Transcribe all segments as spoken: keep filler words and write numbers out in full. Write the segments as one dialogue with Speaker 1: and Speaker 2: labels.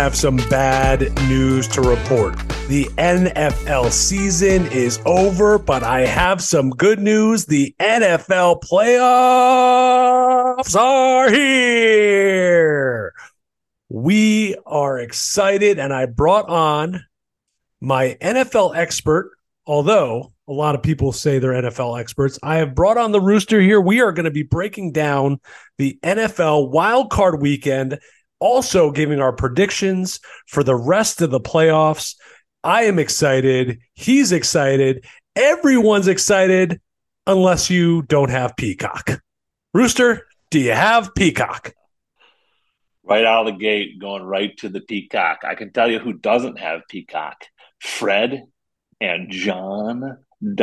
Speaker 1: have some bad news to report. The N F L season is over, but I have some good news. The N F L playoffs are here. We are excited, and I brought on my N F L expert, although a lot of people say they're N F L experts. I have brought on the Rooster here. We are going to be breaking down the N F L wildcard weekend, also giving our predictions for the rest of the playoffs. I am excited. He's excited. Everyone's excited unless you don't have Peacock. Rooster, do you have Peacock?
Speaker 2: Right out of the gate, going right to the Peacock. I can tell you who doesn't have Peacock. Fred and John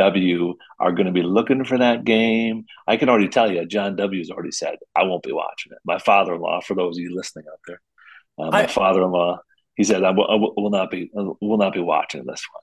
Speaker 2: W. are going to be looking for that game. I can already tell you, John W. has already said, I won't be watching it. My father-in-law, for those of you listening out there, uh, my I, father-in-law, he said, I will, I will not be, I will not be watching this one.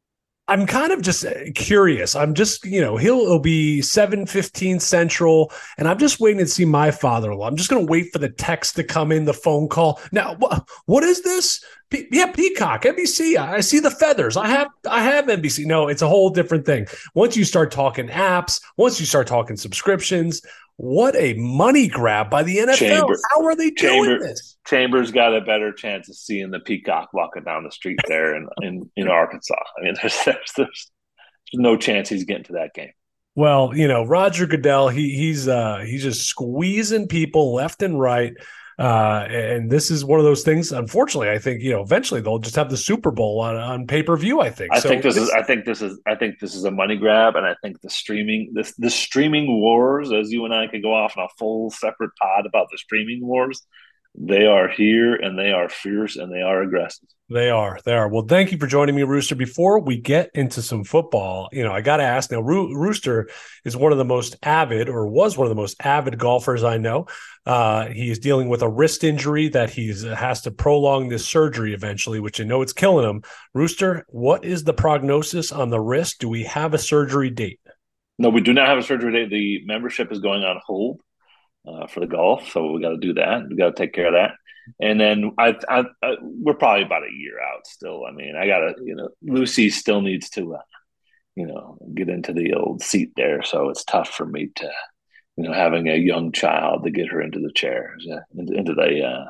Speaker 1: I'm kind of just curious. I'm just, you know, he'll it'll be seven fifteen Central, and I'm just waiting to see my father-in-law. I'm just going to wait for the text to come in, the phone call. Now, wh- what is this? Pe- yeah, Peacock, N B C. I see the feathers. I have I have N B C. No, it's a whole different thing. Once you start talking apps, once you start talking subscriptions, what a money grab by the N F L. Chamber, How are they doing
Speaker 2: Chamber,
Speaker 1: this?
Speaker 2: Chambers got a better chance of seeing the Peacock walking down the street there in, in, in Arkansas. I mean, there's, there's, there's no chance he's getting to that game.
Speaker 1: Well, you know, Roger Goodell, he he's uh, he's just squeezing people left and right. Uh, and this is one of those things. Unfortunately, I think, you know, eventually they'll just have the Super Bowl on, on pay-per-view, I think.
Speaker 2: I
Speaker 1: so
Speaker 2: think this is I think this is I think this is a money grab, and I think the streaming this the streaming wars, as you and I could go off on a full separate pod about the streaming wars, they are here and they are fierce and they are aggressive.
Speaker 1: They are. They are. Well, thank you for joining me, Rooster. Before we get into some football, you know, I got to ask now, Ro- Rooster is one of the most avid or was one of the most avid golfers I know. Uh, he is dealing with a wrist injury that he has to prolong this surgery eventually, which I know it's killing him. Rooster, what is the prognosis on the wrist? Do we have a surgery date?
Speaker 2: No, we do not have a surgery date. The membership is going on hold uh, for the golf, so we got to do that. We got to take care of that. And then I, I, I, we're probably about a year out still. I mean, I gotta, you know, Lucy still needs to, uh, you know, get into the old seat there. So it's tough for me to, you know, having a young child to get her into the chair, into, into the uh,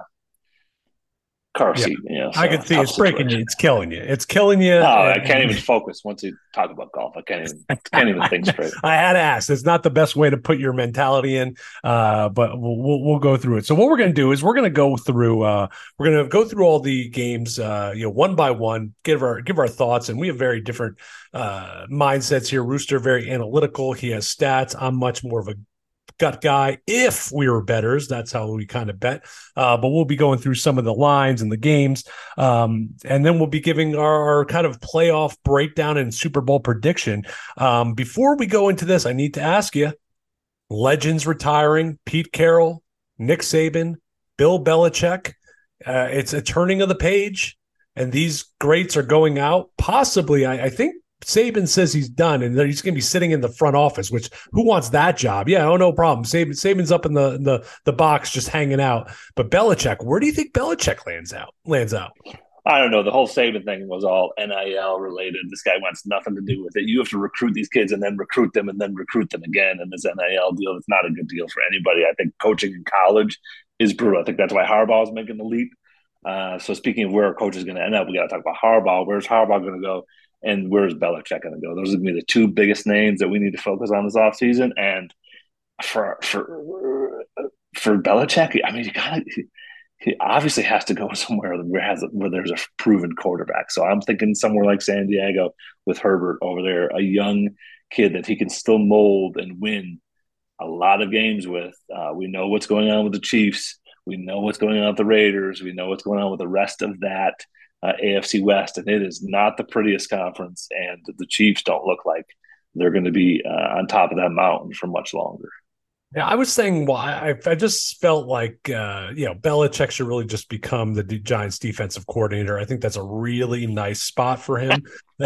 Speaker 2: car seat. Yeah. You know, so
Speaker 1: I can see it's situation. breaking you. It's killing you. It's killing you.
Speaker 2: No, I can't even focus once you talk about golf. I can't even can't even think straight.
Speaker 1: I had to ask. It's not the best way to put your mentality in, uh, but we'll, we'll we'll go through it. So what we're going to do is we're going to go through uh, we're going to go through all the games, uh, you know, one by one, give our give our thoughts, and we have very different uh, mindsets here. Rooster very analytical. He has stats. I'm much more of a gut guy. If we were bettors, that's how we kind of bet. Uh, but we'll be going through some of the lines and the games. Um, and then we'll be giving our, our kind of playoff breakdown and Super Bowl prediction. Um, before we go into this, I need to ask you, legends retiring, Pete Carroll, Nick Saban, Bill Belichick. Uh, it's a turning of the page, and these greats are going out. Possibly, I, I think, Saban says he's done, and he's going to be sitting in the front office, which who wants that job? Yeah, oh, no problem. Saban, Saban's up in the, in the the box just hanging out. But Belichick, where do you think Belichick lands out? Lands out?
Speaker 2: I don't know. The whole Saban thing was all N I L related. This guy wants nothing to do with it. You have to recruit these kids and then recruit them and then recruit them again. And this N I L deal, it's not a good deal for anybody. I think coaching in college is brutal. I think that's why Harbaugh is making the leap. Uh, so speaking of where a coach is going to end up, we got to talk about Harbaugh. Where's Harbaugh going to go? And where's Belichick going to go? Those are going to be the two biggest names that we need to focus on this offseason. And for for for Belichick, I mean, you got he, he obviously has to go somewhere where has where there's a proven quarterback. So I'm thinking somewhere like San Diego with Herbert over there, a young kid that he can still mold and win a lot of games with. Uh, we know what's going on with the Chiefs. We know what's going on with the Raiders. We know what's going on with the rest of that Uh, A F C West, and it is not the prettiest conference, and the Chiefs don't look like they're going to be uh, on top of that mountain for much longer.
Speaker 1: Yeah, I was saying, well, I, I just felt like, uh, you know, Belichick should really just become the Giants defensive coordinator. I think that's a really nice spot for him.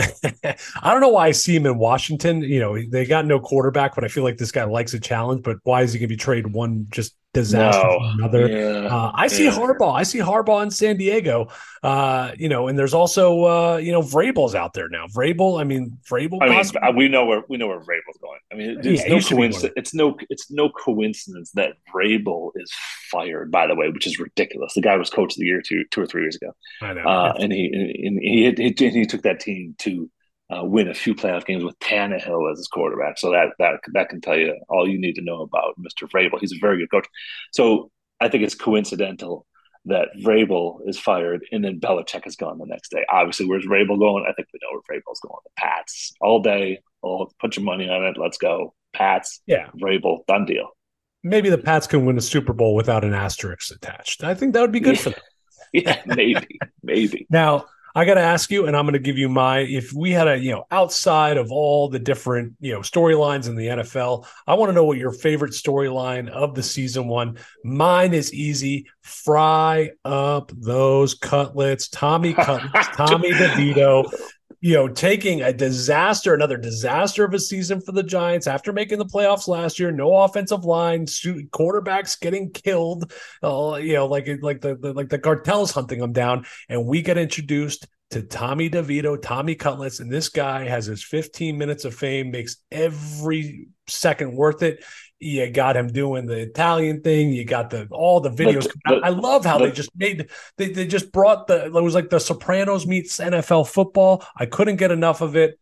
Speaker 1: I don't know why I see him in Washington. You know, they got no quarterback, but I feel like this guy likes a challenge. But why is he going to be traded one just disaster for
Speaker 2: No,
Speaker 1: another.
Speaker 2: yeah,
Speaker 1: Uh, I see
Speaker 2: yeah.
Speaker 1: Harbaugh. I see Harbaugh in San Diego. Uh, you know, and there's also uh, you know, Vrabel's out there now. Vrabel, I mean, Vrabel
Speaker 2: I mean,
Speaker 1: possibly.
Speaker 2: we know where we know where Vrabel's going. I mean,
Speaker 1: Yeah,
Speaker 2: it's
Speaker 1: he
Speaker 2: no
Speaker 1: should be one.
Speaker 2: coincidence. It's no it's no coincidence that Vrabel is fired. By the way, which is ridiculous. The guy was coach of the year two two or three years ago,
Speaker 1: I know.
Speaker 2: uh,
Speaker 1: It's,
Speaker 2: and he and he, he he took that team to uh, win a few playoff games with Tannehill as his quarterback. So that that that can tell you all you need to know about Mister Vrabel. He's a very good coach. So I think it's coincidental that Vrabel is fired and then Belichick is gone the next day. Obviously, where's Vrabel going? I think we know where Vrabel's going. The Pats all day. Oh, put your money on it. Let's go. Pats,
Speaker 1: yeah.
Speaker 2: Vrabel, done deal.
Speaker 1: Maybe the Pats can win a Super Bowl without an asterisk attached. I think that would be good
Speaker 2: Yeah,
Speaker 1: for them.
Speaker 2: yeah, maybe, maybe.
Speaker 1: Now, I got to ask you, and I'm going to give you my, if we had a, you know, outside of all the different, you know, storylines in the N F L, I want to know what your favorite storyline of the season one. Mine is easy. Fry up those cutlets. Tommy Cutlets, Tommy DeVito, you know, taking a disaster, another disaster of a season for the Giants after making the playoffs last year. No offensive line, quarterbacks getting killed. Uh, you know, like like the, the like the cartels hunting them down, and we get introduced to Tommy DeVito, Tommy Cutlets, and this guy has his fifteen minutes of fame, makes every second worth it. You got him doing the Italian thing. You got the all the videos.
Speaker 2: The, the,
Speaker 1: I love how
Speaker 2: the,
Speaker 1: they just made they they just brought the it was like the Sopranos meets N F L football. I couldn't get enough of it,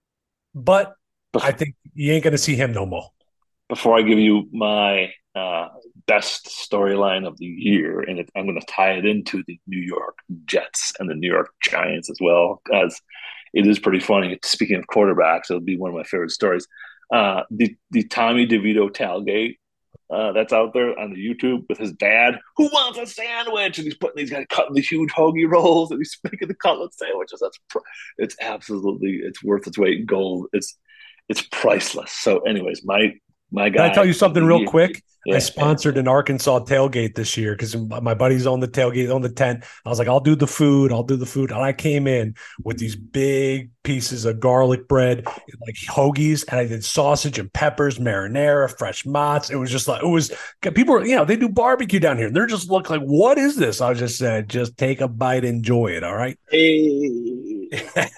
Speaker 1: but I think you ain't gonna see him no more.
Speaker 2: Before I give you my uh, best storyline of the year, and it, I'm going to tie it into the New York Jets and the New York Giants as well, because it is pretty funny. Speaking of quarterbacks, it'll be one of my favorite stories. Uh, the the Tommy DeVito tailgate uh, that's out there on the YouTube with his dad, who wants a sandwich, and he's putting these guys cutting these huge hoagie rolls, and he's making the cutlet sandwiches. That's it's absolutely it's worth its weight in gold. It's it's priceless. So, anyways, my my guy.
Speaker 1: Can I tell you something real quick?
Speaker 2: Yeah.
Speaker 1: I sponsored an Arkansas tailgate this year because my buddy's on the tailgate on the tent. I was like, I'll do the food. I'll do the food. And I came in with these big pieces of garlic bread, like hoagies, and I did sausage and peppers, marinara, fresh mozz. It was just like, it was people, you know, they do barbecue down here. And they're just looking like, what is this? I just said, just take a bite, enjoy it. All right.
Speaker 2: Hey.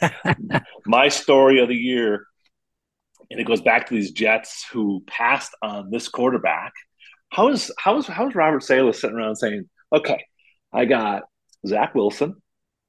Speaker 2: My story of the year, and it goes back to these Jets who passed on this quarterback. How is how is how is Robert Saleh sitting around saying, "Okay, I got Zach Wilson,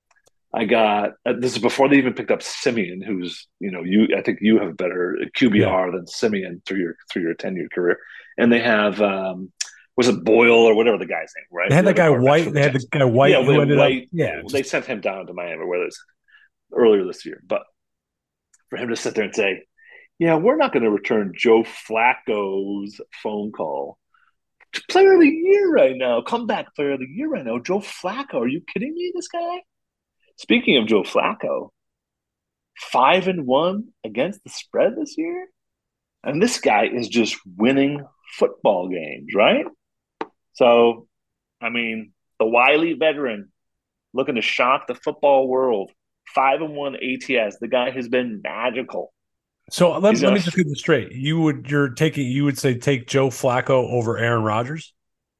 Speaker 2: I got uh, this is before they even picked up Simeon, who's you know you I think you have better Q B R yeah. than Simeon through your through your ten year career, and they have um, was it Boyle or whatever the guy's name, right?
Speaker 1: They had the guy White. They had the guy White.
Speaker 2: Yeah,
Speaker 1: who ended
Speaker 2: White.
Speaker 1: Up, yeah,
Speaker 2: they just... sent him down to Miami, where it's earlier this year, but for him to sit there and say, yeah, we're not going to return Joe Flacco's phone call. Player of the year right now. Comeback player of the year right now. Joe Flacco. Are you kidding me, this guy? Speaking of Joe Flacco, five and one against the spread this year? And this guy is just winning football games, right? So, I mean, the wily veteran looking to shock the football world. Five and one A T S. The guy has been magical.
Speaker 1: So let, let me just get this straight. You would you're taking you would say take Joe Flacco over Aaron Rodgers?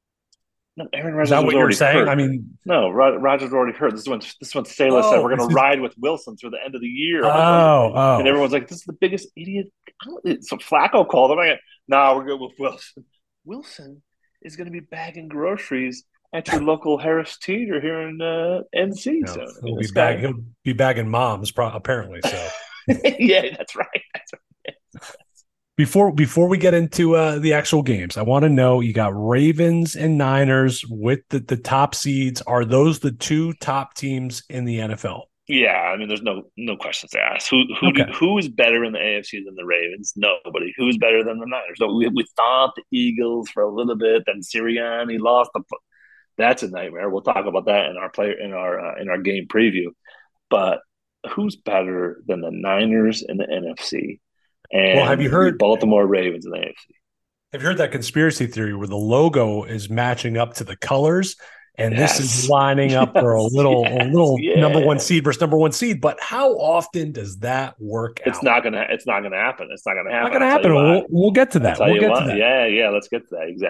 Speaker 2: No, Aaron Rodgers.
Speaker 1: Is that what you're saying?
Speaker 2: Hurt.
Speaker 1: I mean,
Speaker 2: no, Rodgers already hurt. This one, this one. Saleh oh, said we're going to ride with Wilson through the end of the year.
Speaker 1: Oh, like, oh,
Speaker 2: and everyone's like, "This is the biggest idiot." So Flacco called him. I'm like, "No, nah, we're good with Wilson." Wilson is going to be bagging groceries at your local Harris Teeter here in uh, N C.
Speaker 1: No,
Speaker 2: so
Speaker 1: he'll be bag, he'll be bagging moms, apparently. So.
Speaker 2: yeah, that's right. That's right.
Speaker 1: Before before we get into uh, the actual games, I want to know, you got Ravens and Niners with the, the top seeds. Are those the two top teams in the N F L?
Speaker 2: Yeah, I mean, there's no no questions to ask. Who who okay. do, who is better in the A F C than the Ravens? Nobody. Who's better than the Niners? So we we thought the Eagles for a little bit, then Sirianni lost the. That's a nightmare. We'll talk about that in our player in our uh, in our game preview, but. Who's better than the Niners in the N F C and
Speaker 1: well, have you heard
Speaker 2: the Baltimore Ravens in the A F C?
Speaker 1: Have you heard that conspiracy theory where the logo is matching up to the colors, and yes. this is lining up yes. for a little, yes. a little yeah. number one seed versus number one seed? But how often does that work
Speaker 2: it's
Speaker 1: out?
Speaker 2: Not gonna. It's not gonna happen. It's not gonna happen.
Speaker 1: Not gonna happen. We'll, we'll get to that. We'll get
Speaker 2: what.
Speaker 1: to that.
Speaker 2: Yeah, yeah. Let's get to that exactly.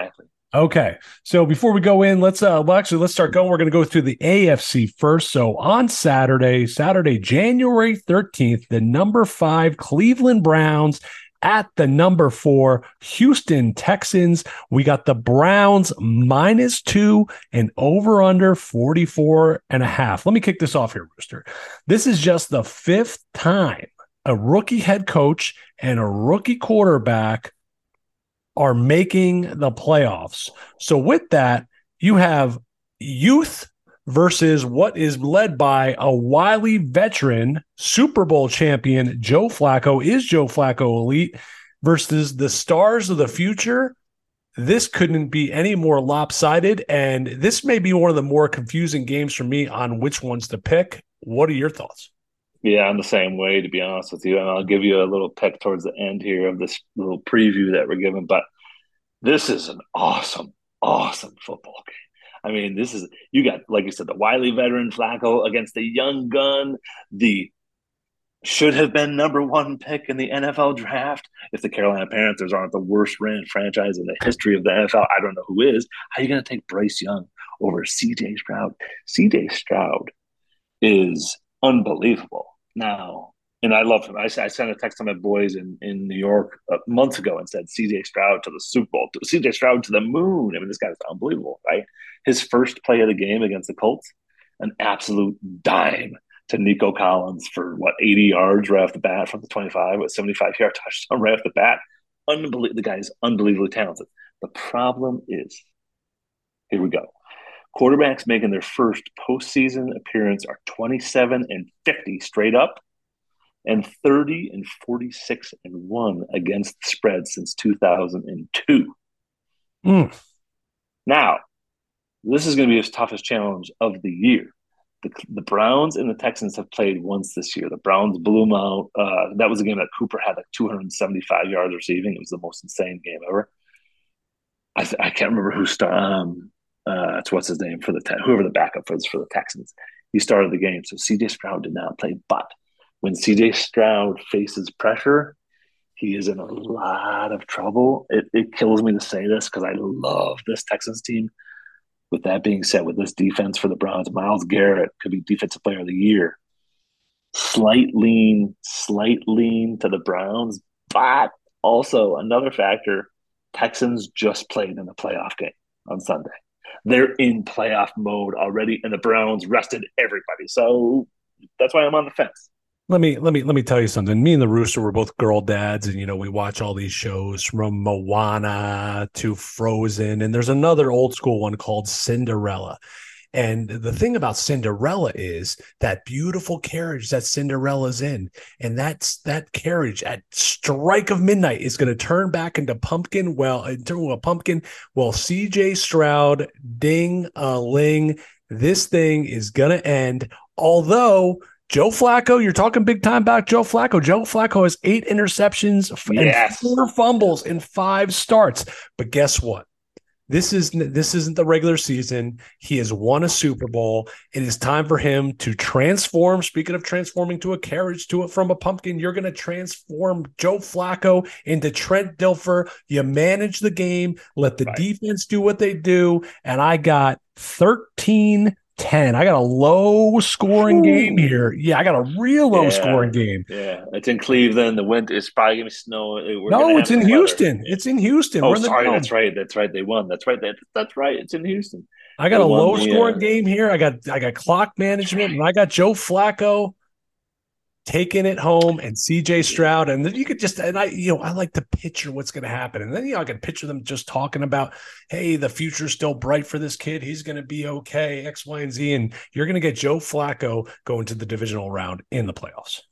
Speaker 1: Okay. So before we go in, let's uh well actually let's start going. We're going to go through the A F C first. So on Saturday, Saturday, January thirteenth, the number five Cleveland Browns at the number four Houston Texans. We got the Browns minus two and over under forty-four and a half. Let me kick this off here, Rooster. This is just the fifth time a rookie head coach and a rookie quarterback are making the playoffs. So with that, you have youth versus what is led by a wily veteran, Super Bowl champion, Joe Flacco. Is Joe Flacco elite versus the stars of the future? This couldn't be any more lopsided, and this may be one of the more confusing games for me on which ones to pick. What are your thoughts?
Speaker 2: Yeah, I'm the same way, to be honest with you. And I'll give you a little pick towards the end here of this little preview that we're giving. But this is an awesome, awesome football game. I mean, this is, you got, like you said, the wily veteran Flacco against the young gun, the should have been number one pick in the N F L draft. If the Carolina Panthers aren't the worst ran franchise in the history of the N F L, I don't know who is. How are you going to take Bryce Young over C J Stroud? C J Stroud is unbelievable. Now, and I love him. I, I sent a text to my boys in, in New York uh, months ago and said, C J Stroud to the Super Bowl, C J Stroud to the moon. I mean, this guy's unbelievable, right? His first play of the game against the Colts, an absolute dime to Nico Collins for, what, eighty yards right off the bat from the twenty-five, with seventy-five-yard touchdown right off the bat. Unbelievable. The guy is unbelievably talented. The problem is, here we go. Quarterbacks making their first postseason appearance are twenty-seven and fifty straight up and thirty and forty-six and one against the spread since two thousand two.
Speaker 1: Mm.
Speaker 2: Now, this is going to be his toughest challenge of the year. The, the Browns and the Texans have played once this year. The Browns blew them out. Uh, that was a game that Cooper had like two hundred seventy-five yards receiving. It was the most insane game ever. I, th- I can't remember who started. Um, uh, it's what's his name for the te- whoever the backup was for the Texans. He started the game, so C J Stroud did not play. But when C J Stroud faces pressure, he is in a lot of trouble. It, it kills me to say this because I love this Texans team. With that being said, with this defense for the Browns, Myles Garrett could be Defensive Player of the Year. Slight lean, slight lean to the Browns, but also another factor, Texans just played in a playoff game on Sunday. They're in playoff mode already, and the Browns rested everybody. So that's why I'm on the fence.
Speaker 1: Let me let me let me tell you something. Me and the Rooster were both girl dads, and you know we watch all these shows from Moana to Frozen, and there's another old school one called Cinderella. And the thing about Cinderella is that beautiful carriage that Cinderella's in, and that's that carriage at strike of midnight is going to turn back into pumpkin. Well, into a pumpkin. Well, C J Stroud, ding a ling, this thing is going to end. Although Joe Flacco, you're talking big time about Joe Flacco. Joe Flacco has eight interceptions
Speaker 2: yes.
Speaker 1: and four fumbles in five starts. But guess what? This is this isn't the regular season. He has won a Super Bowl. It is time for him to transform. Speaking of transforming to a carriage, to it from a pumpkin, you're going to transform Joe Flacco into Trent Dilfer. You manage the game, let the right. defense do what they do, and I got thirteen ten. I got a low scoring Ooh. game here. Yeah, I got a real low yeah, scoring game.
Speaker 2: Yeah, it's in Cleveland. The wind is probably going to snow. We're
Speaker 1: no, it's in Houston. Weather. It's in Houston.
Speaker 2: Oh, sorry. Dome. That's right. That's right. They won. That's right. That, that's right. It's in Houston.
Speaker 1: I got they a low the, scoring uh, game here. I got I got clock management, and I got Joe Flacco taking it home, and C J Stroud, and then you could just, and I, you know, I like to picture what's going to happen, and then you know I can picture them just talking about, hey, the future's still bright for this kid. He's going to be okay, X, Y, and Z, and you're going to get Joe Flacco going to the divisional round in the playoffs.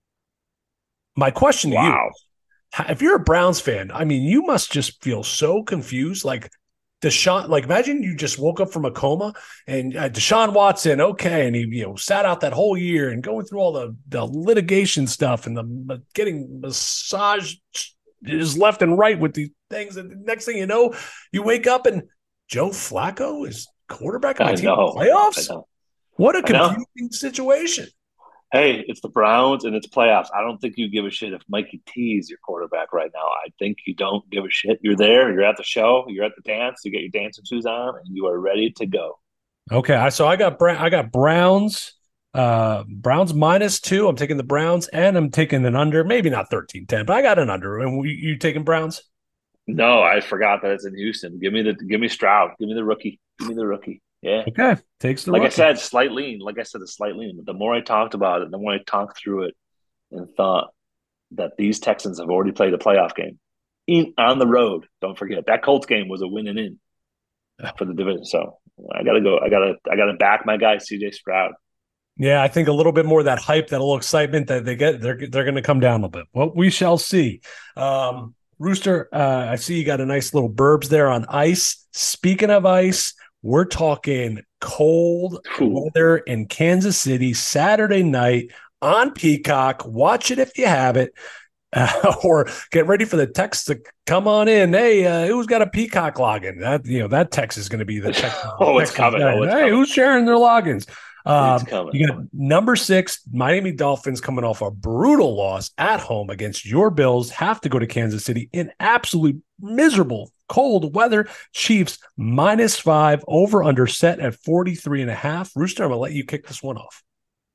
Speaker 1: My question to wow. you, if you're a Browns fan, I mean, you must just feel so confused, like. Deshaun, like imagine you just woke up from a coma and uh, Deshaun Watson, okay, and he you know sat out that whole year and going through all the, the litigation stuff and the uh, getting massaged is left and right with these things. And the next thing you know, you wake up and Joe Flacco is quarterback of my team in the playoffs. What a confusing situation.
Speaker 2: Hey, it's the Browns and it's playoffs. I don't think you give a shit if Mikey T is your quarterback right now. I think you don't give a shit. You're there, you're at the show, you're at the dance, you get your dancing shoes on, and you are ready to go.
Speaker 1: Okay, so I got I got Browns, uh, Browns minus two. I'm taking the Browns, and I'm taking an under. Maybe not thirteen ten, but I got an under. And we, you taking Browns?
Speaker 2: No, I forgot that it's in Houston. Give me the give me Stroud. Give me the rookie. Give me the rookie. Yeah.
Speaker 1: Okay, takes the
Speaker 2: Like I
Speaker 1: rookie.
Speaker 2: said, slight lean. Like I said, a slight lean. But the more I talked about it, the more I talked through it and thought that these Texans have already played a playoff game in on the road. Don't forget that Colts game was a win and in for the division. So I gotta go. I gotta I gotta back my guy C J Stroud.
Speaker 1: Yeah, I think a little bit more of that hype, that little excitement that they get, they're they're going to come down a little bit. Well, we shall see. Um, Rooster, uh, I see you got a nice little burbs there on ice. Speaking of ice, we're talking cold
Speaker 2: Ooh.
Speaker 1: weather in Kansas City Saturday night on Peacock. Watch it if you have it. Uh, or get ready for the text to come on in. Hey, uh, who's got a Peacock login? That you know that text is going to be the text.
Speaker 2: Oh, it's
Speaker 1: text
Speaker 2: coming. Oh, it's
Speaker 1: hey,
Speaker 2: coming.
Speaker 1: who's sharing their logins?
Speaker 2: It's
Speaker 1: Um,
Speaker 2: coming.
Speaker 1: you got number six Miami Dolphins coming off a brutal loss at home against your Bills. Have to go to Kansas City in absolute miserable cold weather. Chiefs minus five, over under set at forty-three and a half. Rooster, I'm gonna let you kick this one off.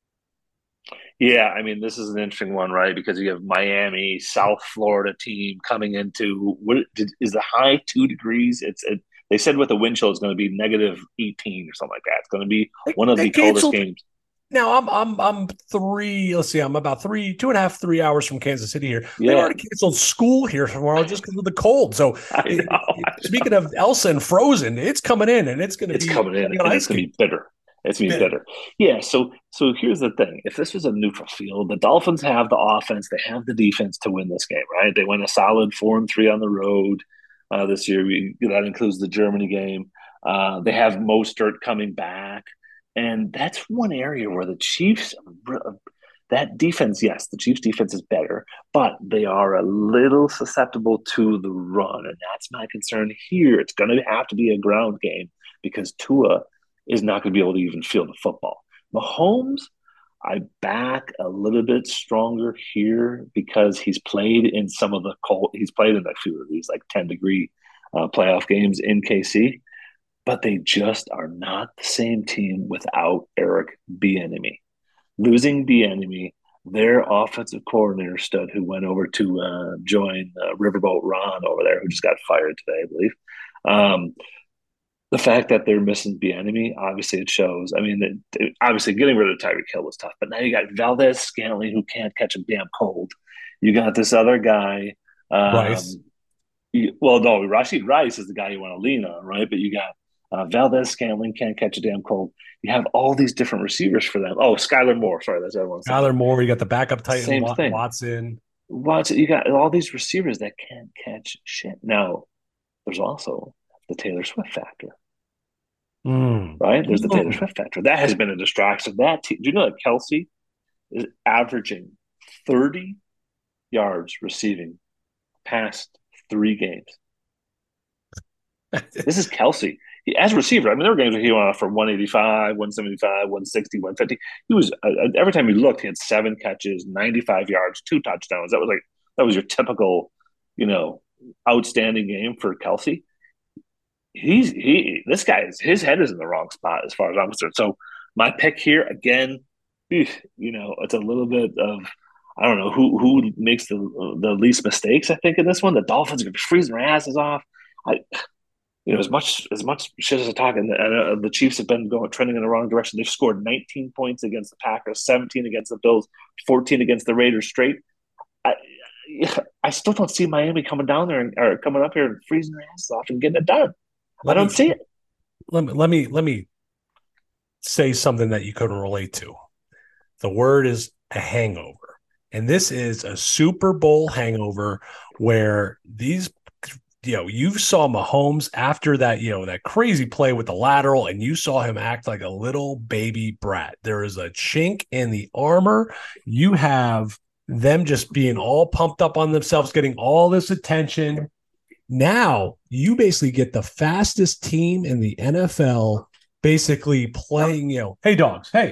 Speaker 2: Yeah, I mean, this is an interesting one, right? Because you have Miami, South Florida team coming into what did, is the high two degrees. It's it, they said with the wind chill it's going to be negative eighteen or something like that. It's going to be
Speaker 1: They,
Speaker 2: one of
Speaker 1: they
Speaker 2: the coldest
Speaker 1: canceled.
Speaker 2: games.
Speaker 1: Now I'm I'm I'm three. Let's see, I'm about three, two and a half, three hours from Kansas City here. They've
Speaker 2: Yeah,
Speaker 1: already canceled school here tomorrow just because of the cold. So,
Speaker 2: I
Speaker 1: it,
Speaker 2: know.
Speaker 1: it, speaking of Elsa and Frozen, it's coming in, and it's going to
Speaker 2: It's
Speaker 1: be
Speaker 2: coming in
Speaker 1: on
Speaker 2: and
Speaker 1: ice
Speaker 2: it's going to
Speaker 1: skates.
Speaker 2: be bitter. It's going to be
Speaker 1: Bitter.
Speaker 2: bitter. Yeah. So so here's the thing: if this was a neutral field, the Dolphins have the offense, they have the defense to win this game, right? They went a solid four and three on the road uh, this year. We, that includes the Germany game. Uh, they have Mostert coming back, and that's one area where the Chiefs. That defense, yes, the Chiefs' defense is better, but they are a little susceptible to the run, and that's my concern here. It's going to have to be a ground game because Tua is not going to be able to even feel the football. Mahomes, I back a little bit stronger here because he's played in some of the cold. He's played in a few of these like ten degree uh, playoff games in K C, but they just are not the same team without Eric Bieniemy. Losing Bieniemy, their offensive coordinator stud who went over to uh, join uh, Riverboat Ron over there, who just got fired today, I believe. Um, the fact that they're missing Bieniemy, obviously it shows. I mean, it, it, obviously getting rid of Tyreek Hill was tough, but now you got Valdez Scantling who can't catch a damn cold. You got this other guy.
Speaker 1: Rice.
Speaker 2: Um, you, well, no, Rashid Rice is the guy you want to lean on, right? But you got uh, Valdez Scantling can't catch a damn cold. You have all these different receivers for them. Oh, Skylar Moore. Sorry, that's everyone's thinking.
Speaker 1: Kyler Moore, you got the backup Titan
Speaker 2: Same thing.
Speaker 1: Watson.
Speaker 2: Watch you got all these receivers that can't catch shit. Now, there's also the Taylor Swift factor,
Speaker 1: Mm.
Speaker 2: right? There's the Taylor
Speaker 1: Mm.
Speaker 2: Swift factor. That has been a distraction. That te- do you know that Kelsey is averaging thirty yards receiving past three games? This is Kelsey. He, as a receiver, I mean, there were games where he went off for one eighty-five, one seventy-five, one sixty, one fifty. He was uh, every time he looked, he had seven catches, ninety-five yards, two touchdowns. That was like that was your typical, you know, outstanding game for Kelsey. He's he this guy is his head is in the wrong spot as far as I'm concerned. So my pick here again, you know, it's a little bit of I don't know who who makes the the least mistakes. I think in this one, the Dolphins are gonna be freezing their asses off. I you know, as much as much shit as I talk, and uh, the Chiefs have been going trending in the wrong direction. They've scored nineteen points against the Packers, seventeen against the Bills, fourteen against the Raiders straight. I, I still don't see Miami coming down there and, or coming up here and freezing their asses off and getting it done. I
Speaker 1: Let
Speaker 2: don't
Speaker 1: me
Speaker 2: see it.
Speaker 1: let me let me let me say something that you couldn't relate to. The word is a hangover. And this is a Super Bowl hangover where these, you know, you saw Mahomes after that, you know, that crazy play with the lateral, and you saw him act like a little baby brat. There is a chink in the armor. You have them just being all pumped up on themselves, getting all this attention. Now you basically get the fastest team in the N F L basically playing, you know, hey, dogs, hey.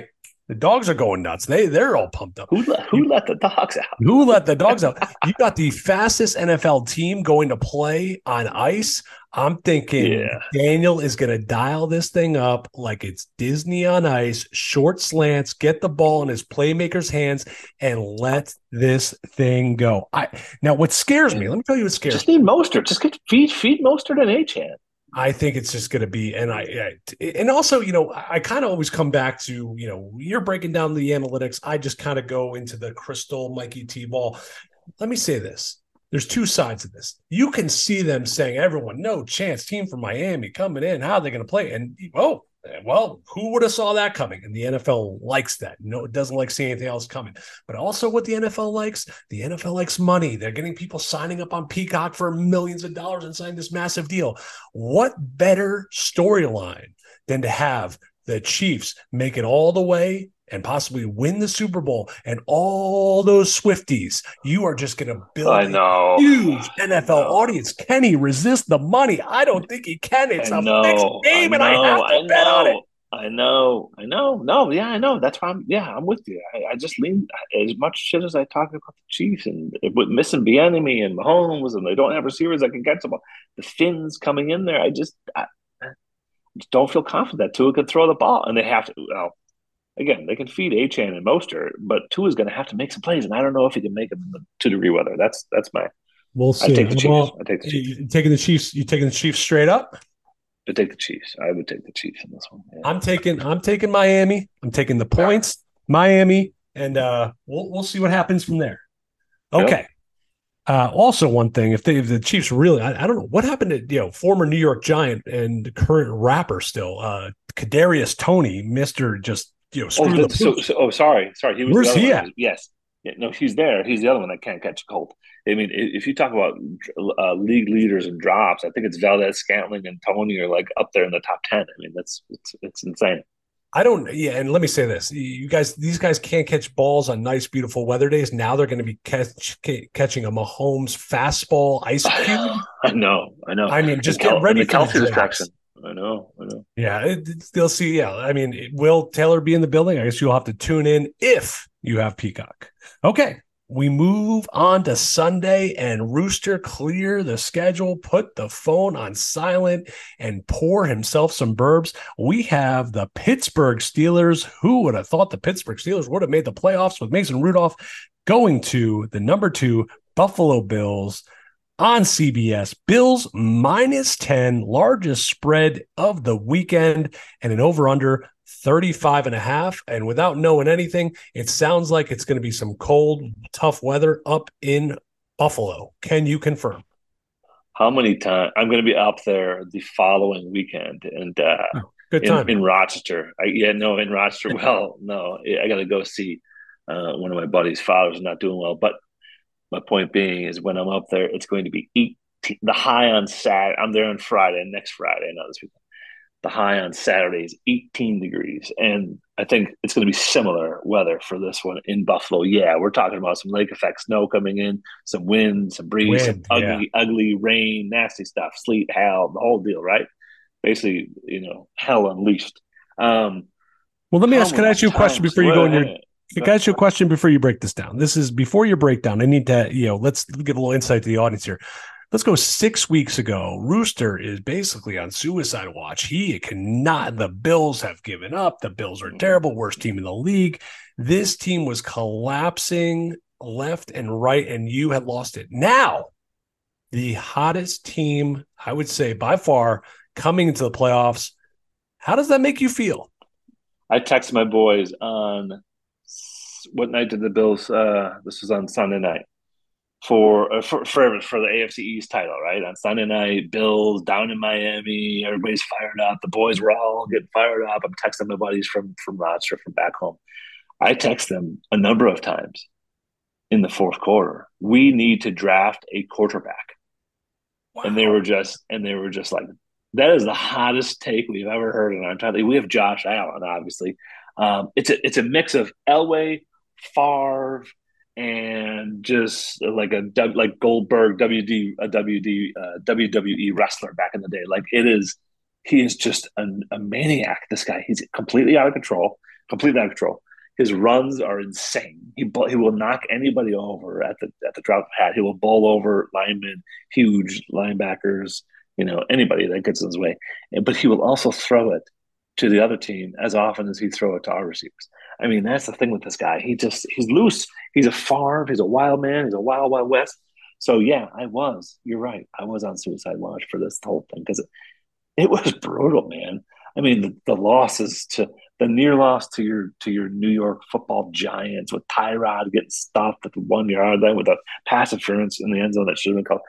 Speaker 1: The dogs are going nuts. They they're all pumped up.
Speaker 2: Who let, who
Speaker 1: You,
Speaker 2: let the dogs out?
Speaker 1: who let the dogs out? You got the fastest N F L team going to play on ice. I'm thinking
Speaker 2: Yeah,
Speaker 1: Daniel is going to dial this thing up like it's Disney on ice, short slants, get the ball in his playmaker's hands, and let this thing go. I now what scares me, let me tell you what scares
Speaker 2: just
Speaker 1: me.
Speaker 2: need Mostert. Just get feed feed Mostert and Achane.
Speaker 1: I think it's just going to be, and I, I, and also, you know, I kind of always come back to, you know, you're breaking down the analytics. I just kind of go into the crystal Mikey T ball. Let me say this. There's two sides of this. You can see them saying, everyone, no chance, team from Miami coming in. How are they going to play? And, oh, well, who would have saw that coming? And the N F L likes that. No, it doesn't like seeing anything else coming. But also what the N F L likes, the N F L likes money. They're getting people signing up on Peacock for millions of dollars and signing this massive deal. What better storyline than to have the Chiefs make it all the way and possibly win the Super Bowl, and all those Swifties, you are just going to build
Speaker 2: I know.
Speaker 1: a huge N F L audience. Can he resist the money? I don't think he can. It's
Speaker 2: I
Speaker 1: a
Speaker 2: know,
Speaker 1: fixed game,
Speaker 2: I
Speaker 1: and I
Speaker 2: know,
Speaker 1: have to
Speaker 2: I
Speaker 1: bet on it.
Speaker 2: know, I know, I know. No, yeah, I know. That's why I'm. Yeah, I'm with you. I, I just lean as much shit as I talk about the Chiefs and with missing Bieniemy and Mahomes, and they don't have receivers that can catch them. The Finns coming in there, I just, I, I just don't feel confident that Tua could throw the ball, and they have to. Well, again, they can feed Achane and Mostert, but Tua is going to have to make some plays, and I don't know if he can make them in the two degree weather. That's that's my.
Speaker 1: We'll
Speaker 2: I
Speaker 1: see.
Speaker 2: take the Chiefs.
Speaker 1: Well,
Speaker 2: I take the Chiefs.
Speaker 1: you taking the Chiefs. You taking the Chiefs straight up?
Speaker 2: I take the Chiefs. I would take the Chiefs in this one. Yeah.
Speaker 1: I'm taking. I'm taking Miami. I'm taking the points. Miami, and uh, we'll we'll see what happens from there. Okay. Yep. Uh, also, one thing, if they if the Chiefs really, I, I don't know what happened to you know former New York Giant and current rapper still, uh, Kadarius Toney, Mister Just you know screw
Speaker 2: oh,
Speaker 1: the
Speaker 2: so, so, oh sorry sorry he was
Speaker 1: Where's
Speaker 2: the
Speaker 1: he
Speaker 2: one.
Speaker 1: at?
Speaker 2: Yes, yeah, no, he's there. He's the other one that can't catch a cold. I mean, if you talk about uh, league leaders and drops, I think it's Valdez, Scantling, and Toney are like up there in the top ten. I mean, that's it's it's insane.
Speaker 1: I don't, yeah, and let me say this: you guys, these guys can't catch balls on nice, beautiful weather days. Now they're going to be catch, catching a Mahomes fastball ice cube.
Speaker 2: I know, I know.
Speaker 1: I mean, just
Speaker 2: Kel-
Speaker 1: get ready
Speaker 2: the
Speaker 1: for
Speaker 2: Kelce
Speaker 1: the
Speaker 2: distraction. I know, I know.
Speaker 1: Yeah, it, it, they'll see. Yeah, I mean, will Taylor be in the building? I guess you'll have to tune in if you have Peacock. Okay. We move on to Sunday, and Rooster clear the schedule, put the phone on silent, and pour himself some burbs. We have the Pittsburgh Steelers. Who would have thought the Pittsburgh Steelers would have made the playoffs with Mason Rudolph going to the number two Buffalo Bills on C B S. Bills minus ten, largest spread of the weekend, and an over-under thirty-five and a half. And without knowing anything, it sounds like it's going to be some cold, tough weather up in Buffalo. Can you confirm?
Speaker 2: How many times I'm going to be up there the following weekend and uh,
Speaker 1: oh, good time
Speaker 2: in, in Rochester? I, yeah, no, in Rochester. Well, no, I got to go see uh, one of my buddy's fathers not doing well. But my point being is when I'm up there, it's going to be eighteen, the high on Saturday. I'm there on Friday, next Friday, not this weekend. The high on Saturday is eighteen degrees. And I think it's going to be similar weather for this one in Buffalo. Yeah, we're talking about some lake effect snow coming in, some wind, some breeze, wind, some ugly, yeah. ugly rain, nasty stuff, sleet, hail, the whole deal, right? Basically, you know, hell unleashed. Um,
Speaker 1: well, let me ask, can I ask you a question before you go in your Can I ask you a question before you break this down? This is before your breakdown. I need to, you know, let's give a little insight to the audience here. Let's go six weeks ago. Rooster is basically on suicide watch. He cannot, the Bills have given up. The Bills are terrible, worst team in the league. This team was collapsing left and right, and you had lost it. Now, the hottest team, I would say by far, coming into the playoffs. How does that make you feel?
Speaker 2: I texted my boys on what night did the Bills, uh, this was on Sunday night. For, uh, for for for the A F C East title, right? On Sunday night, Bills down in Miami, everybody's fired up. The boys were all getting fired up. I'm texting my buddies from from Rochester, from back home. I text them a number of times in the fourth quarter. We need to draft a quarterback, wow. and they were just and they were just like, that is the hottest take we've ever heard in our time. We have Josh Allen, obviously. Um, it's a it's a mix of Elway, Favre, and just like a like Goldberg W D a W D uh, W W E wrestler back in the day. Like it is, he is just a, a maniac. This guy, he's completely out of control, completely out of control. His runs are insane. He he will knock anybody over at the at the drop of a hat. He will bowl over linemen, huge linebackers, you know, anybody that gets in his way. But he will also throw it to the other team as often as he throw it to our receivers. I mean, that's the thing with this guy. He just he's loose. He's a farm. He's a wild man. He's a wild wild west. So yeah, I was. You're right. I was on suicide watch for this whole thing because it, it was brutal, man. I mean, the, the losses to the near loss to your to your New York Football Giants with Tyrod getting stuffed at the one yard line with a pass interference in the end zone that should have been called.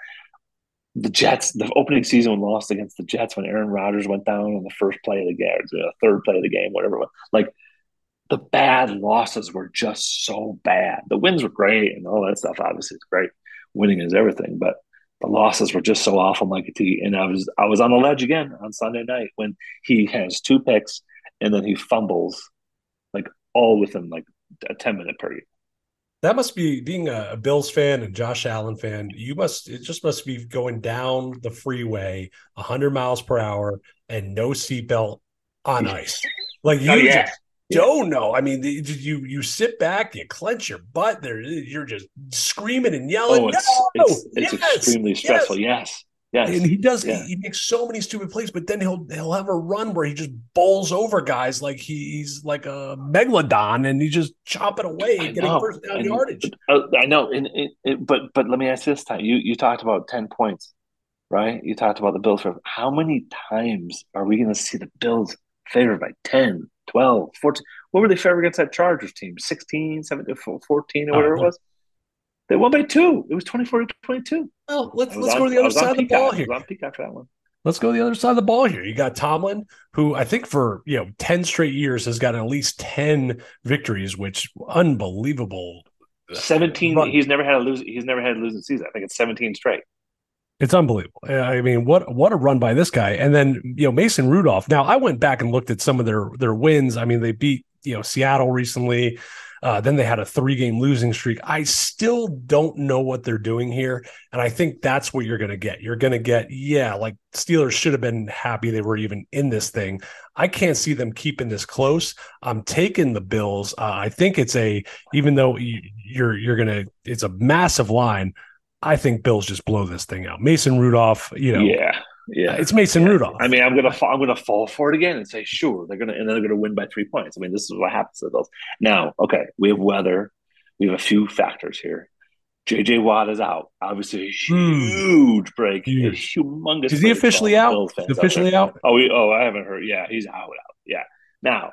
Speaker 2: The Jets, the opening season lost against the Jets when Aaron Rodgers went down on the first play of the game, the third play of the game, whatever it was. Like the bad losses were just so bad. The wins were great and all that stuff. Obviously, it's great. Winning is everything, but the losses were just so awful, Mikey T. And I was I was on the ledge again on Sunday night when he has two picks and then he fumbles, like all within like a ten minute period.
Speaker 1: That must be being a, a Bills fan and Josh Allen fan. You must it just must be going down the freeway one hundred miles per hour and no seatbelt on ice. Like you
Speaker 2: Oh yeah,
Speaker 1: just don't know. I mean, the- you you sit back, you clench your butt. There, you're just screaming and yelling.
Speaker 2: oh it's
Speaker 1: No,
Speaker 2: it's it's
Speaker 1: yes,
Speaker 2: extremely
Speaker 1: yes.
Speaker 2: stressful. Yes, yes,
Speaker 1: And he does. He,
Speaker 2: yeah.
Speaker 1: he makes so many stupid plays, but then he'll he'll have a run where he just bowls over guys like he, he's like a megalodon, and he just chopping away
Speaker 2: I
Speaker 1: and getting
Speaker 2: know,
Speaker 1: first down
Speaker 2: and
Speaker 1: yardage.
Speaker 2: uh, I know, and it, it, but but let me ask you this time. You you talked about ten points, right? You talked about the Bills. For how many times are we going to see the Bills favored by ten, twelve, fourteen? What were they favored against that Chargers team? sixteen, seventeen, fourteen, or
Speaker 1: Oh,
Speaker 2: whatever it was? They won by two. It was twenty-four to twenty-two.
Speaker 1: well, let's
Speaker 2: I was
Speaker 1: let's go
Speaker 2: on
Speaker 1: to the
Speaker 2: I
Speaker 1: other
Speaker 2: was on
Speaker 1: side of the ball
Speaker 2: Peacock. I
Speaker 1: here.
Speaker 2: was on Peacock for that one.
Speaker 1: Let's go to the other side of the ball here. You got Tomlin, who I think for you know ten straight years has got at least ten victories, which unbelievable.
Speaker 2: seventeen.
Speaker 1: Run.
Speaker 2: He's never had a lose. He's never had a losing season. I think it's seventeen straight.
Speaker 1: It's unbelievable. I mean, what what a run by this guy. And then you know Mason Rudolph. Now I went back and looked at some of their their wins. I mean, they beat you know Seattle recently. Uh, then they had a three game losing streak. I still don't know what they're doing here, and I think that's what you're going to get. You're going to get yeah, like Steelers should have been happy they were even in this thing. I can't see them keeping this close. I'm taking the Bills. Uh, I think it's a even though you, you're you're gonna it's a massive line. I think Bills just blow this thing out. Mason Rudolph, you know,
Speaker 2: Yeah, yeah.
Speaker 1: it's Mason
Speaker 2: Yeah.
Speaker 1: Rudolph.
Speaker 2: I mean, I'm gonna I'm gonna fall for it again and say, sure, they're gonna and then they're gonna win by three points. I mean, this is what happens to those. Now, okay, we have weather, we have a few factors here. J J Watt is out. Obviously, a huge break, a
Speaker 1: Huge.
Speaker 2: humongous.
Speaker 1: Is he
Speaker 2: break for all
Speaker 1: officially
Speaker 2: the
Speaker 1: out?
Speaker 2: Bills
Speaker 1: He's
Speaker 2: fans out
Speaker 1: officially
Speaker 2: there.
Speaker 1: out?
Speaker 2: Oh, we, oh, I haven't heard. Yeah, he's out. Out. Yeah. Now,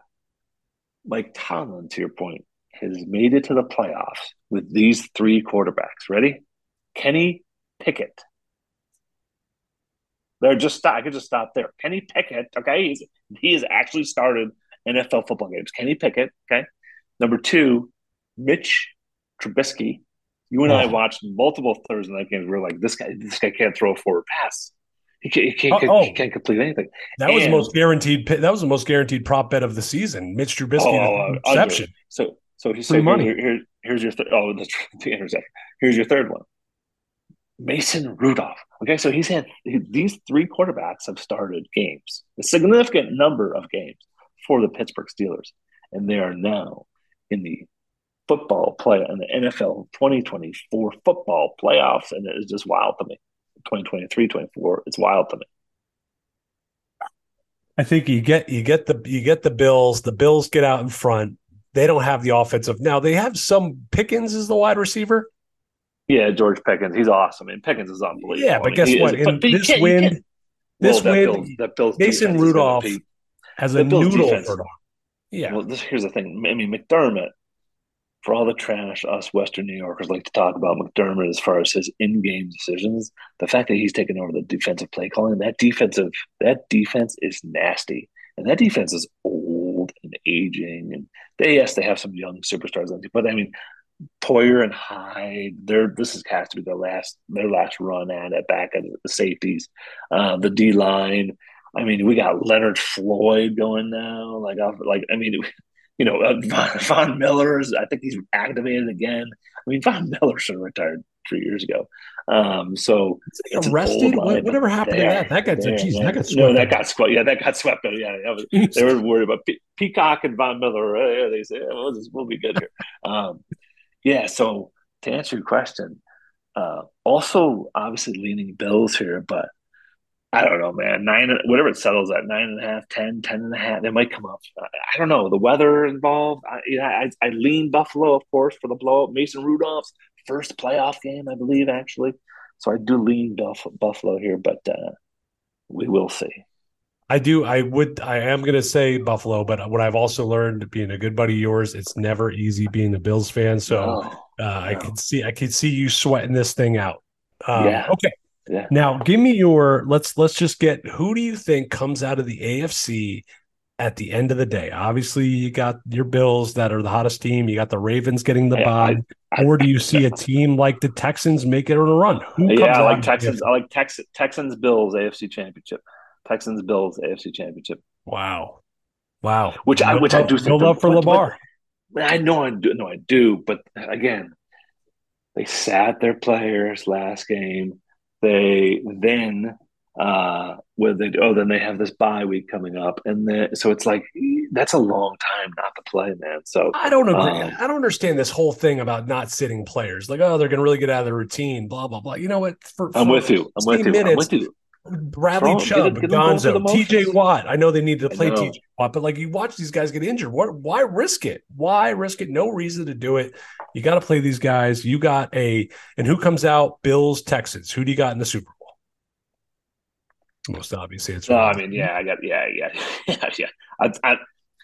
Speaker 2: Mike Tomlin, to your point, has made it to the playoffs with these three quarterbacks. Ready? Kenny Pickett. They're just stop. I could just stop there. Kenny Pickett, okay, he's he has actually started N F L football games. Kenny Pickett, okay. Number two, Mitch Trubisky. You and I
Speaker 1: Oh.
Speaker 2: watched multiple Thursday night games. We are like, this guy, this guy can't throw a forward pass. He can't, he can't,
Speaker 1: Oh,
Speaker 2: he can't complete anything.
Speaker 1: That was the
Speaker 2: And-
Speaker 1: most guaranteed. That was the most guaranteed prop bet of the season. Mitch Trubisky,
Speaker 2: Oh,
Speaker 1: the
Speaker 2: uh,
Speaker 1: interception.
Speaker 2: under. So, so he
Speaker 1: Free
Speaker 2: said,
Speaker 1: money.
Speaker 2: here, here, here's your th- oh the, the interception. Here's your third one. Mason Rudolph. Okay, so he's had these three quarterbacks have started games, a significant number of games for the Pittsburgh Steelers, and they are now in the football play in the N F L twenty twenty-four football playoffs, and it is just wild to me. twenty twenty-three twenty-four, it's wild to me.
Speaker 1: I think you get you get the you get the Bills. The Bills get out in front. They don't have the offensive. Now they have some Pickens as the wide receiver.
Speaker 2: Yeah, George Pickens, he's awesome. And Pickens is unbelievable.
Speaker 1: Yeah, but
Speaker 2: I mean,
Speaker 1: guess
Speaker 2: he
Speaker 1: what?
Speaker 2: is-
Speaker 1: In
Speaker 2: but- but you
Speaker 1: this
Speaker 2: can't- you
Speaker 1: win,
Speaker 2: can't-
Speaker 1: this
Speaker 2: well, that
Speaker 1: win,
Speaker 2: Bills, that Bills
Speaker 1: Mason
Speaker 2: defense is gonna
Speaker 1: Rudolph
Speaker 2: be-
Speaker 1: has a
Speaker 2: the Bills
Speaker 1: noodle
Speaker 2: defense-
Speaker 1: for them. Yeah,
Speaker 2: Well, this, here's the thing. I mean, McDermott, for all the trash us Western New Yorkers like to talk about McDermott as far as his in-game decisions, the fact that he's taken over the defensive play calling, that defensive, that defense is nasty. And that defense is old and aging. And they, yes, they have some young superstars on it, but I mean, Poyer and Hyde, they're this is, has to be their last their last run at it back at the safeties. Uh, the D line. I mean, we got Leonard Floyd going now. Like, like I mean, you know, uh, Von, Von Miller's. I think he's activated again. I mean, Von Miller should have retired three years ago. Um, so it's an old
Speaker 1: Arrested? What,
Speaker 2: line, but
Speaker 1: whatever happened to that?
Speaker 2: there,
Speaker 1: That got
Speaker 2: there,
Speaker 1: geez, that
Speaker 2: man.
Speaker 1: got
Speaker 2: No,
Speaker 1: swept
Speaker 2: that
Speaker 1: under.
Speaker 2: got swept. Yeah, that got swept. Yeah, that was, they were worried about Pe- Peacock and Von Miller. Yeah, they say, oh, we'll, we'll be good here. Um, yeah. So to answer your question, uh, also obviously leaning Bills here, but I don't know, man. Nine, whatever it settles at, nine and a half, ten, ten and a half. They might come up. I, I don't know. The weather involved. I, you know, I, I lean Buffalo, of course, for the blowout. Mason Rudolph's first playoff game, I believe, actually. So I do lean Buff, Buffalo here, but uh, we will see.
Speaker 1: I do. I would. I am going to say Buffalo, but what I've also learned, being a good buddy of yours, it's never easy being a Bills fan. So
Speaker 2: No,
Speaker 1: uh, I
Speaker 2: no.
Speaker 1: could see. I could see you sweating this thing out. Um,
Speaker 2: Yeah,
Speaker 1: okay,
Speaker 2: yeah.
Speaker 1: now give me your. Let's let's just get. Who do you think comes out of the A F C at the end of the day? Obviously, you got your Bills that are the hottest team. You got the Ravens getting the
Speaker 2: I, I,
Speaker 1: bye.
Speaker 2: I,
Speaker 1: Or do you see a team like the Texans make it on a run? Who
Speaker 2: yeah,
Speaker 1: comes
Speaker 2: I
Speaker 1: out
Speaker 2: like
Speaker 1: of the
Speaker 2: Texans.
Speaker 1: A F C?
Speaker 2: I like Tex, Texans Bills A F C Championship. Texans Bills A F C Championship.
Speaker 1: Wow, wow.
Speaker 2: Which I
Speaker 1: No
Speaker 2: which I
Speaker 1: love,
Speaker 2: do
Speaker 1: no
Speaker 2: think the
Speaker 1: love for
Speaker 2: but but
Speaker 1: Lamar.
Speaker 2: I know I do no I do, but again, they sat their players last game. They then uh where they oh then they have this bye week coming up, and then so it's like that's a long time not to play, man. So
Speaker 1: I don't agree.
Speaker 2: um
Speaker 1: I don't understand this whole thing about not sitting players. Like, oh, they're going to really get out of the routine, blah, blah, blah. You know what? For
Speaker 2: I'm
Speaker 1: for
Speaker 2: with you. I'm
Speaker 1: sixty
Speaker 2: with you. I'm
Speaker 1: minutes,
Speaker 2: with you.
Speaker 1: Bradley
Speaker 2: Throw get
Speaker 1: Chubb,
Speaker 2: it, get them going through the
Speaker 1: Gonzo, T J
Speaker 2: motions.
Speaker 1: Watt. I know they needed to
Speaker 2: I
Speaker 1: play T J
Speaker 2: know.
Speaker 1: Watt, but like you watch these guys get injured. What? Why risk it? Why risk it? No reason to do it. You got to play these guys. You got a, and who comes out? Bills, Texans. Who do you got in the Super Bowl? Most obvious answer
Speaker 2: No,
Speaker 1: to
Speaker 2: I
Speaker 1: that.
Speaker 2: mean, yeah, I got yeah, yeah, yeah, yeah. I, I,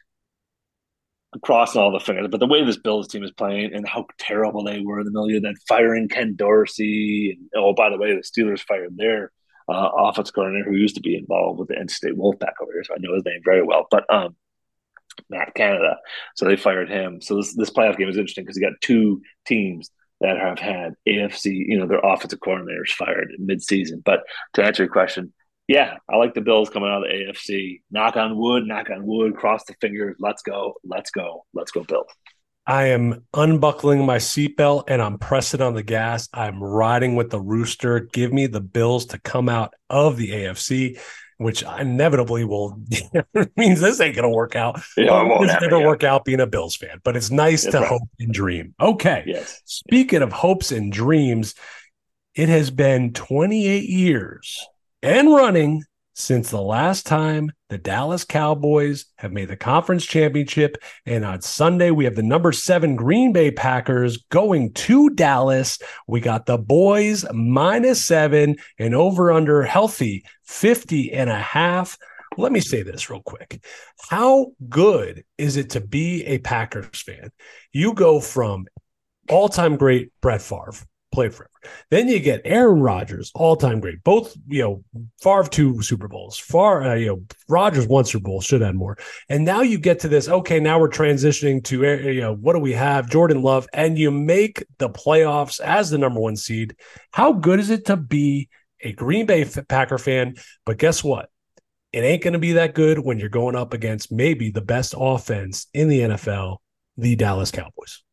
Speaker 2: crossing all the fingers. But the way this Bills team is playing and how terrible they were in the middle of that, firing Ken Dorsey. And, oh, by the way, the Steelers fired their uh, offense coordinator who used to be involved with the N C State Wolfpack over here. So I know his name very well. But um, Matt Canada. So they fired him. So this, this playoff game is interesting because you got two teams that have had A F C, you know, their offensive coordinators fired in midseason. But to answer your question, yeah, I like the Bills coming out of the A F C. Knock on wood, knock on wood, cross the fingers. Let's go, let's go, let's go, Bills.
Speaker 1: I am unbuckling my seatbelt and I'm pressing on the gas. I'm riding with the rooster. Give me the Bills to come out of the A F C, which inevitably will means this ain't going to work out.
Speaker 2: Yeah,
Speaker 1: But
Speaker 2: it
Speaker 1: when
Speaker 2: won't
Speaker 1: does it
Speaker 2: happen.
Speaker 1: ever
Speaker 2: Yeah,
Speaker 1: work out being a Bills fan? But it's nice
Speaker 2: that's
Speaker 1: to
Speaker 2: right.
Speaker 1: hope and dream. Okay.
Speaker 2: Yes.
Speaker 1: Speaking of hopes and dreams, it has been twenty-eight years and running since the last time the Dallas Cowboys have made the conference championship. And on Sunday, we have the number seven Green Bay Packers going to Dallas. We got the boys minus seven and over under healthy fifty and a half. Let me say this real quick. How good is it to be a Packers fan? You go from all-time great Brett Favre, played forever. Then you get Aaron Rodgers, all-time great. Both, you know, Favre two Super Bowls. Far, uh, you know, Rodgers one Super Bowl, should have more. And now you get to this, okay, now we're transitioning to, uh, you know, what do we have? Jordan Love, and you make the playoffs as the number one seed. How good is it to be a Green Bay Packer fan? But guess what? It ain't going to be that good when you're going up against maybe the best offense in the N F L, the Dallas Cowboys.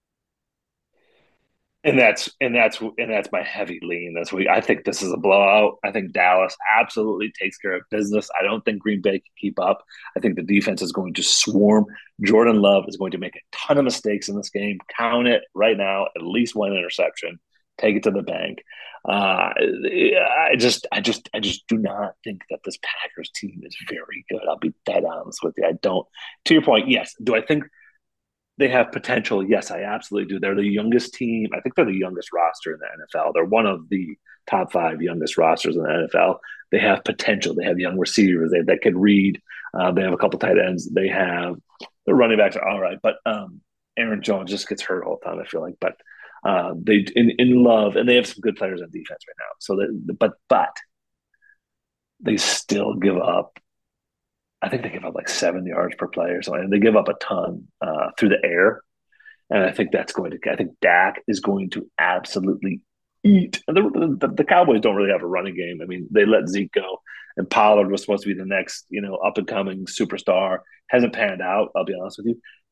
Speaker 2: And that's and that's and that's my heavy lean this week. I think this is a blowout. I think Dallas absolutely takes care of business. I don't think Green Bay can keep up. I think the defense is going to swarm. Jordan Love is going to make a ton of mistakes in this game. Count it right now. At least one interception. Take it to the bank. Uh, I just, I just, I just do not think that this Packers team is very good. I'll be dead honest with you. I don't. To your point, yes. Do I think they have potential? Yes, I absolutely do. They're the youngest team. I think they're the youngest roster in the N F L. They're one of the top five youngest rosters in the N F L. They have potential. They have young receivers they, that can read. Uh, they have a couple tight ends. They have the running backs are all right, but um, Aaron Jones just gets hurt all the time, I feel like. But uh, they in, in love, and they have some good players on defense right now. So, that, but but they still give up. I think they give up like seven yards per player. So and they give up a ton uh, through the air. And I think that's going to, I think Dak is going to absolutely eat. And the, the, the Cowboys don't really have a running game. I mean, they let Zeke go, and Pollard was supposed to be the next, you know, up and coming superstar. Hasn't panned out, I'll be honest with you.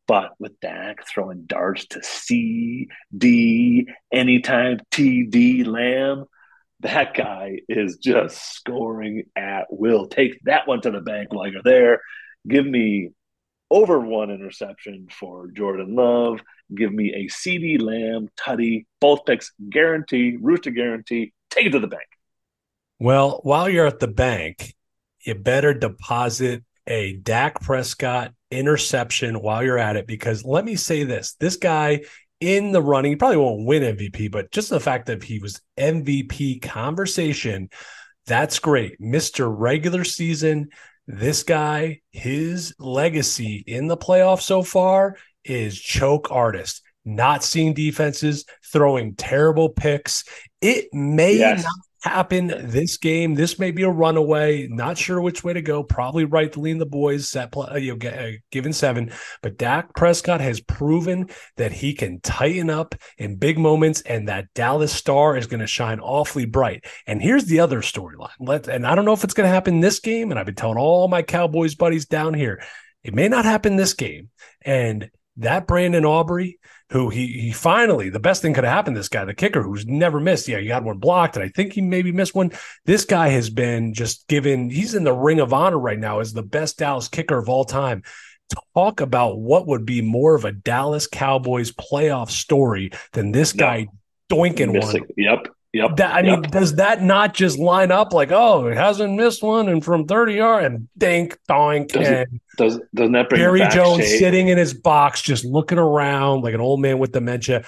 Speaker 2: But with Dak throwing darts to C, D, anytime T D Lamb, that guy is just scoring at will. Take that one to the bank while you're there. Give me over one interception for Jordan Love. Give me a C D Lamb, Tutty, both picks guarantee, Rooster guarantee. Take it to the bank.
Speaker 1: Well, while you're at the bank, you better deposit a Dak Prescott interception while you're at it, because let me say this, this guy in the running, he probably won't win M V P, but just the fact that he was M V P conversation, that's great. Mister Regular Season, this guy, his legacy in the playoffs so far is choke artist, not seeing defenses, throwing terrible picks. It may
Speaker 2: Yes.
Speaker 1: not happen this game. This may be a runaway. Not sure which way to go. Probably right to lean the boys, set play, you know, uh, given seven. But Dak Prescott has proven that he can tighten up in big moments, and that Dallas star is going to shine awfully bright. And here's the other storyline. Let and I don't know if it's going to happen this game. And I've been telling all my Cowboys buddies down here, it may not happen this game. And that Brandon Aubrey, who he he finally, the best thing could have happened to this guy, the kicker, who's never missed. Yeah, he got one blocked, and I think he maybe missed one. This guy has been just given, he's in the Ring of Honor right now as the best Dallas kicker of all time. Talk about what would be more of a Dallas Cowboys playoff story than this
Speaker 2: No.
Speaker 1: guy doinking
Speaker 2: Missing.
Speaker 1: one.
Speaker 2: Yep. Yep.
Speaker 1: That, I
Speaker 2: yep.
Speaker 1: mean, does that not just line up like, oh, it hasn't missed one and from thirty yards and dink, doink,
Speaker 2: doesn't,
Speaker 1: and
Speaker 2: does, doesn't that bring
Speaker 1: Jerry
Speaker 2: back
Speaker 1: Jones
Speaker 2: shade?
Speaker 1: sitting in his box, just looking around like an old man with dementia.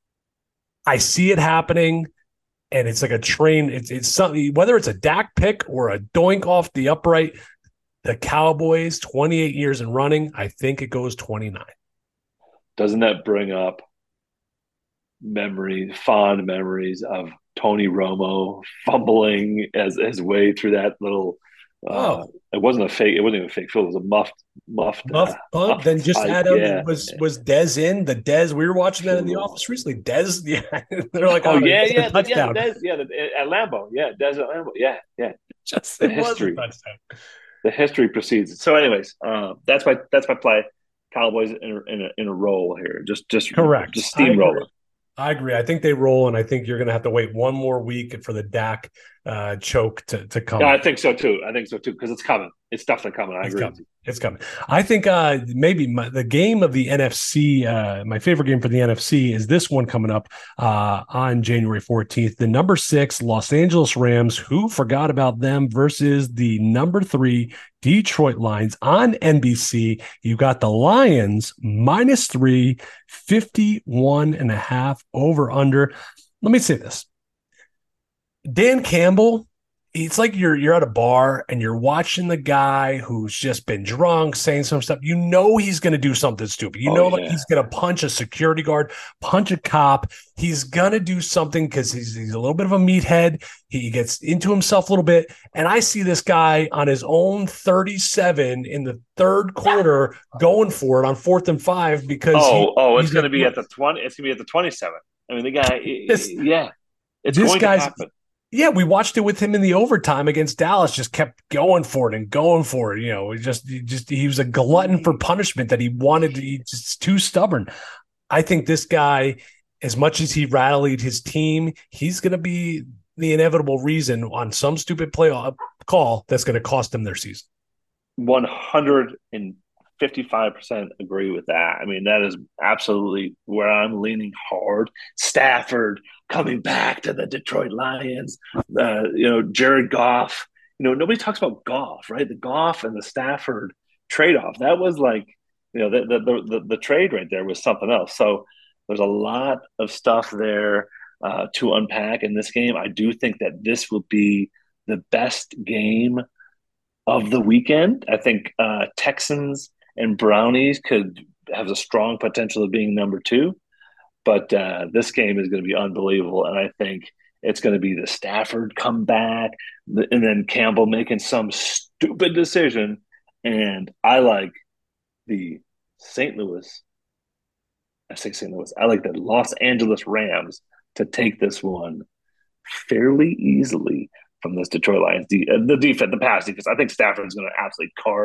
Speaker 1: I see it happening, and it's like a train. It's it's something, whether it's a Dak pick or a doink off the upright. The Cowboys, twenty-eight years in running, I think it goes twenty-nine.
Speaker 2: Doesn't that bring up memories, fond memories of Tony Romo fumbling as his way through that little. Uh,
Speaker 1: Oh,
Speaker 2: it wasn't a fake. It wasn't even a fake field. It was a muffed, muffed,
Speaker 1: muff
Speaker 2: uh,
Speaker 1: punt.
Speaker 2: muffed
Speaker 1: Then just
Speaker 2: fight.
Speaker 1: add on,
Speaker 2: Yeah.
Speaker 1: was was Dez in the Dez? We were watching that in the office recently. Dez, yeah, they're like,
Speaker 2: Oh
Speaker 1: oh,
Speaker 2: yeah,
Speaker 1: it's a
Speaker 2: yeah, the, yeah, the
Speaker 1: touchdown.
Speaker 2: Des, yeah, the, at Lambeau, yeah, Des at Lambeau, yeah, yeah.
Speaker 1: Just
Speaker 2: The
Speaker 1: it was a
Speaker 2: history,
Speaker 1: touchdown.
Speaker 2: the history precedes. So, anyways, uh, that's my that's my play. Cowboys in a, in a in a roll here, just just
Speaker 1: Correct.
Speaker 2: just
Speaker 1: I agree.
Speaker 2: steamroller.
Speaker 1: I agree. I think they roll, and I think you're going to have to wait one more week for the Dak uh, choke to, to come.
Speaker 2: Yeah, I think so too. I think so too because it's coming. It's definitely coming. I
Speaker 1: It's
Speaker 2: agree.
Speaker 1: coming. It's coming. I think uh, maybe my, the game of the N F C, uh, my favorite game for the N F C is this one coming up uh, on January fourteenth. The number six Los Angeles Rams, who forgot about them, versus the number three Detroit Lions on N B C. You got the Lions minus three, fifty-one and a half over under. Let me say this. Dan Campbell, it's like you're you're at a bar and you're watching the guy who's just been drunk saying some stuff. You know he's going to do something stupid. You
Speaker 2: Oh,
Speaker 1: know,
Speaker 2: yeah.
Speaker 1: like he's going to punch a security guard, punch a cop. He's going to do something because he's, he's a little bit of a meathead. He gets into himself a little bit. And I see this guy on his own thirty-seven in the third quarter going for it on fourth and five because
Speaker 2: Oh,
Speaker 1: he,
Speaker 2: oh, it's
Speaker 1: he's
Speaker 2: going to be at the twenty. It's going to be at the twenty-seven. I mean, the guy.
Speaker 1: This-
Speaker 2: yeah, it's
Speaker 1: this
Speaker 2: going to
Speaker 1: guy's-
Speaker 2: happen.
Speaker 1: Yeah, we watched it with him in the overtime against Dallas. Just kept going for it and going for it. You know, he just, he just he was a glutton for punishment that he wanted. To, he's just too stubborn. I think this guy, as much as he rallied his team, he's going to be the inevitable reason on some stupid play call that's going to cost them their season.
Speaker 2: One hundred and fifty-five percent agree with that. I mean, that is absolutely where I'm leaning hard. Stafford coming back to the Detroit Lions. Uh, you know, Jared Goff. You know, nobody talks about Goff, right? The Goff and the Stafford trade-off. That was like, you know, the the the, the trade right there was something else. So there's a lot of stuff there uh, to unpack in this game. I do think that this will be the best game of the weekend. I think uh, Texans and Brownies could have a strong potential of being number two. But uh, this game is going to be unbelievable. And I think it's going to be the Stafford comeback and then Campbell making some stupid decision. And I like the Saint Louis, I say Saint Louis, I like the Los Angeles Rams to take this one fairly easily from this Detroit Lions, de- the defense, the pass defense. I think Stafford's going to absolutely carve